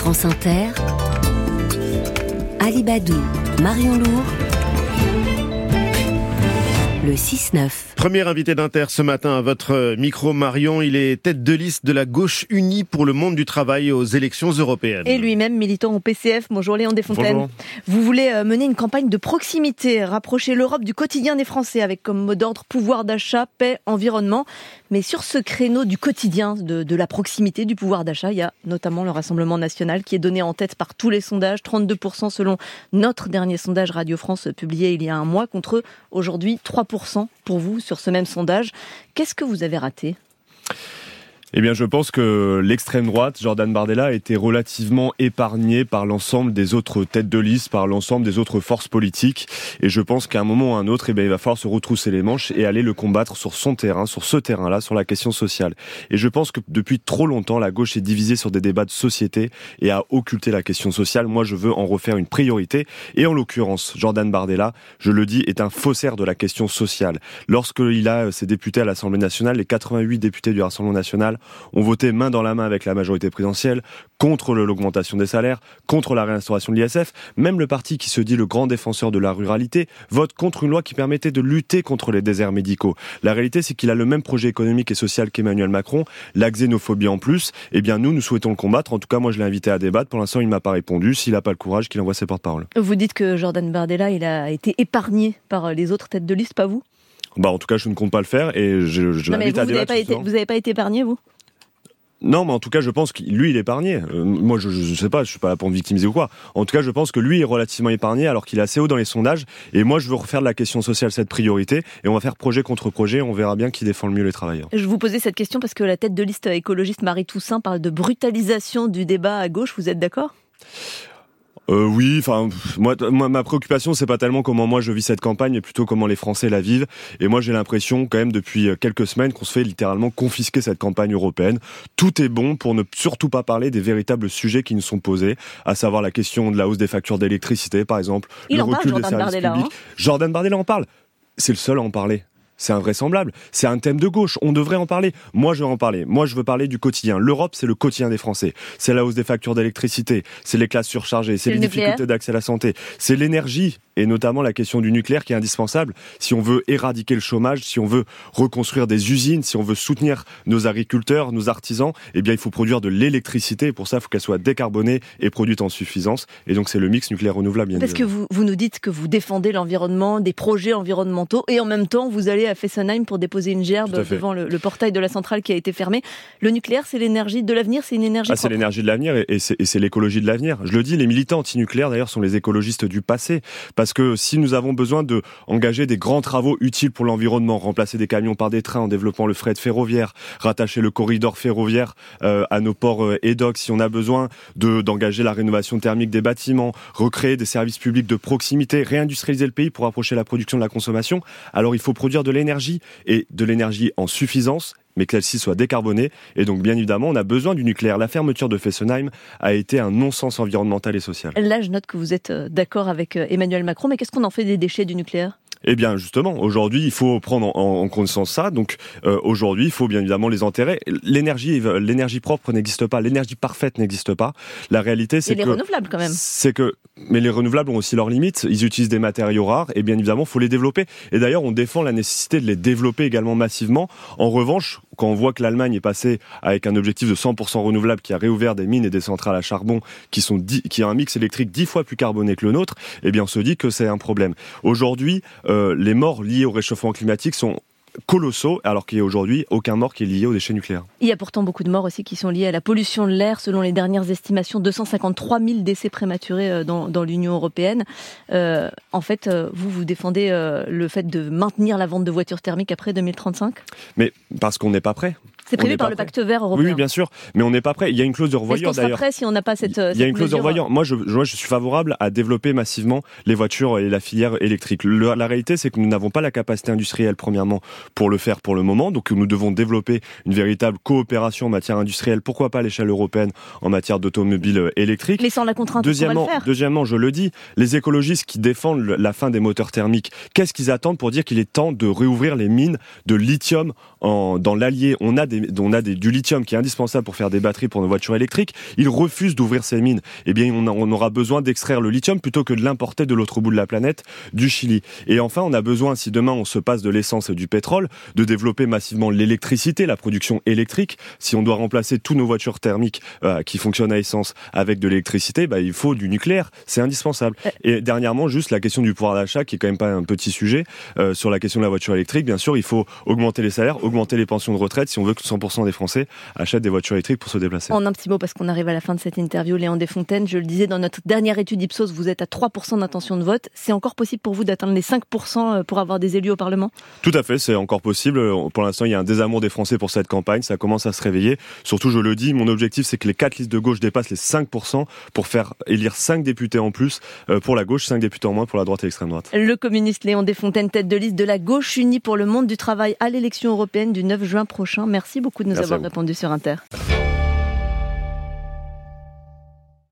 France Inter, Alibadou, Marion Lourd, le 6-9. Premier invité d'Inter ce matin à votre micro, Marion. Il est tête de liste de la gauche unie pour le monde du travail aux élections européennes. Et lui-même militant au PCF. Bonjour Léon Desfontaines. Bonjour. Vous voulez mener une campagne de proximité, rapprocher l'Europe du quotidien des Français avec comme mot d'ordre pouvoir d'achat, paix, environnement. Mais sur ce créneau du quotidien, de la proximité, du pouvoir d'achat, il y a notamment le Rassemblement national qui est donné en tête par tous les sondages, 32% selon notre dernier sondage Radio France publié il y a un mois, contre aujourd'hui 3% pour vous sur ce même sondage. Qu'est-ce que vous avez raté ? Eh bien, je pense que l'extrême droite, Jordan Bardella, a été relativement épargné par l'ensemble des autres têtes de liste, par l'ensemble des autres forces politiques. Et je pense qu'à un moment ou à un autre, il va falloir se retrousser les manches et aller le combattre sur son terrain, sur ce terrain-là, sur la question sociale. Et je pense que depuis trop longtemps, la gauche est divisée sur des débats de société et a occulté la question sociale. Moi, je veux en refaire une priorité. Et en l'occurrence, Jordan Bardella, je le dis, est un faussaire de la question sociale. Lorsqu'il a ses députés à l'Assemblée nationale, les 88 députés du Rassemblement national ont voté main dans la main avec la majorité présidentielle contre l'augmentation des salaires, contre la réinstauration de l'ISF. Même le parti qui se dit le grand défenseur de la ruralité vote contre une loi qui permettait de lutter contre les déserts médicaux. La réalité, c'est qu'il a le même projet économique et social qu'Emmanuel Macron, la xénophobie en plus. Eh bien, nous souhaitons le combattre. En tout cas, moi, je l'ai invité à débattre. Pour l'instant, il ne m'a pas répondu. S'il n'a pas le courage, qu'il envoie ses porte-paroles. Vous dites que Jordan Bardella, il a été épargné par les autres têtes de liste, pas vous ? En tout cas, je ne compte pas le faire et je l'invite à débattre. Vous n'avez pas été épargné, vous ? Non, mais en tout cas, je pense que lui, il est épargné. Moi, je sais pas, je suis pas là pour me victimiser ou quoi. En tout cas, je pense que lui est relativement épargné alors qu'il est assez haut dans les sondages. Et moi, je veux refaire de la question sociale cette priorité. Et on va faire projet contre projet. On verra bien qui défend le mieux les travailleurs. Je vous posais cette question parce que la tête de liste écologiste Marie Toussaint parle de brutalisation du débat à gauche. Vous êtes d'accord ? Oui, moi, ma préoccupation, c'est pas tellement comment moi je vis cette campagne, mais plutôt comment les Français la vivent. Et moi, j'ai l'impression, quand même, depuis quelques semaines, qu'on se fait littéralement confisquer cette campagne européenne. Tout est bon pour ne surtout pas parler des véritables sujets qui nous sont posés, à savoir la question de la hausse des factures d'électricité, par exemple, le recul des services publics. Jordan Bardella en parle. C'est le seul à en parler. C'est invraisemblable. C'est un thème de gauche. On devrait en parler. Moi, je veux en parler. Moi, je veux parler du quotidien. L'Europe, c'est le quotidien des Français. C'est la hausse des factures d'électricité. C'est les classes surchargées. C'est les difficultés d'accès à la santé. C'est l'énergie. Et notamment la question du nucléaire qui est indispensable si on veut éradiquer le chômage, si on veut reconstruire des usines, si on veut soutenir nos agriculteurs, nos artisans, eh bien il faut produire de l'électricité et pour ça il faut qu'elle soit décarbonée et produite en suffisance. Et donc c'est le mix nucléaire renouvelable bien évidemment. Parce que vous nous dites que vous défendez l'environnement, des projets environnementaux et en même temps vous allez à Fessenheim pour déposer une gerbe devant le portail de la centrale qui a été fermé. Le nucléaire, c'est l'énergie de l'avenir, c'est une énergie propre. C'est l'énergie de l'avenir et c'est l'écologie de l'avenir. Je le dis, les militants anti-nucléaires d'ailleurs sont les écologistes du passé. Parce que si nous avons besoin de engager des grands travaux utiles pour l'environnement, remplacer des camions par des trains en développant le fret ferroviaire, rattacher le corridor ferroviaire à nos ports et docks, si on a besoin d'engager la rénovation thermique des bâtiments, recréer des services publics de proximité, réindustrialiser le pays pour approcher la production de la consommation, alors il faut produire de l'énergie et de l'énergie en suffisance, mais que celle-ci soit décarbonée. Et donc, bien évidemment, on a besoin du nucléaire. La fermeture de Fessenheim a été un non-sens environnemental et social. Là, je note que vous êtes d'accord avec Emmanuel Macron, mais qu'est-ce qu'on en fait des déchets du nucléaire ? Eh bien, justement, aujourd'hui, il faut prendre en conscience ça. Donc, aujourd'hui, il faut bien évidemment les enterrer. L'énergie propre n'existe pas. L'énergie parfaite n'existe pas. La réalité, c'est que... Et les renouvelables, quand même. Mais les renouvelables ont aussi leurs limites. Ils utilisent des matériaux rares et bien évidemment, il faut les développer. Et d'ailleurs, on défend la nécessité de les développer également massivement. En revanche, quand on voit que l'Allemagne est passée avec un objectif de 100% renouvelable, qui a réouvert des mines et des centrales à charbon qui a un mix électrique 10 fois plus carboné que le nôtre, eh bien, on se dit que c'est un problème. Aujourd'hui, les morts liées au réchauffement climatique sont colossaux, alors qu'il n'y a aujourd'hui aucun mort qui est lié aux déchets nucléaires. Il y a pourtant beaucoup de morts aussi qui sont liées à la pollution de l'air. Selon les dernières estimations, 253 000 décès prématurés dans l'Union européenne. En fait, vous défendez le fait de maintenir la vente de voitures thermiques après 2035 ? Mais parce qu'on n'est pas prêt. C'est prévu par le pacte vert européen. Oui, bien sûr, mais on n'est pas prêt. Il y a une clause de revoyure d'ailleurs. Est-ce qu'on sera prêt si on n'a pas cette Il y a une clause de revoyure. Moi, je suis favorable à développer massivement les voitures et la filière électrique. La réalité, c'est que nous n'avons pas la capacité industrielle, premièrement, pour le faire pour le moment. Donc, nous devons développer une véritable coopération en matière industrielle. Pourquoi pas à l'échelle européenne en matière d'automobiles électriques. Mais sans la contrainte, on va le faire. Deuxièmement, je le dis, les écologistes qui défendent la fin des moteurs qu'est-ce qu'ils attendent pour dire qu'il est temps de réouvrir les mines de lithium dans l'Allier? On a du lithium qui est indispensable pour faire des batteries pour nos voitures électriques, ils refusent d'ouvrir ces mines. Eh bien, on aura besoin d'extraire le lithium plutôt que de l'importer de l'autre bout de la planète, du Chili. Et enfin, on a besoin, si demain on se passe de l'essence et du pétrole, de développer massivement l'électricité, la production électrique. Si on doit remplacer tous nos voitures thermiques qui fonctionnent à essence avec de l'électricité, il faut du nucléaire. C'est indispensable. Et dernièrement, juste la question du pouvoir d'achat, qui est quand même pas un petit sujet, sur la question de la voiture électrique, bien sûr, il faut augmenter les salaires, augmenter les pensions de retraite si on veut que 100% des Français achètent des voitures électriques pour se déplacer. En un petit mot, parce qu'on arrive à la fin de cette interview, Léon Desfontaines, je le disais, dans notre dernière étude Ipsos, vous êtes à 3% d'intention de vote. C'est encore possible pour vous d'atteindre les 5% pour avoir des élus au Parlement ? Tout à fait, c'est encore possible. Pour l'instant, il y a un désamour des Français pour cette campagne. Ça commence à se réveiller. Surtout, je le dis, mon objectif, c'est que les 4 listes de gauche dépassent les 5% pour faire élire 5 députés en plus pour la gauche, 5 députés en moins pour la droite et l'extrême droite. Le communiste Léon Desfontaines, tête de liste de la gauche unie pour le monde du travail à l'élection européenne du 9 juin prochain. Merci beaucoup de nous avoir répondu sur Inter.